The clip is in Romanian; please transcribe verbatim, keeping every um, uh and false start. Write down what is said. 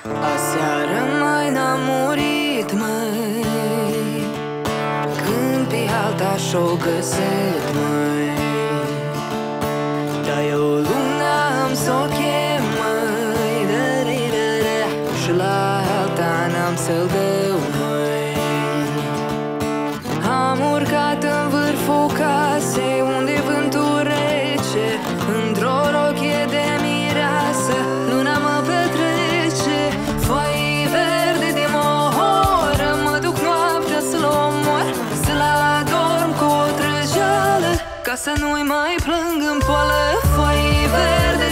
Aseară mai n-am murit, măi, când pe alta și-o găsit, măi. Dar eu luna am s-o chem, măi, da-di-da-da, și la alta n-am să-l dău, măi. Am urcat în vârful casei unde vântul rece, într-o rochie de mireasă, luna mă petrece. Foi verde de mohoră, mă duc noaptea să-l omor, să-l adorm cu o trăjeală, ca să nu-i mai plâng în poală. Foi verde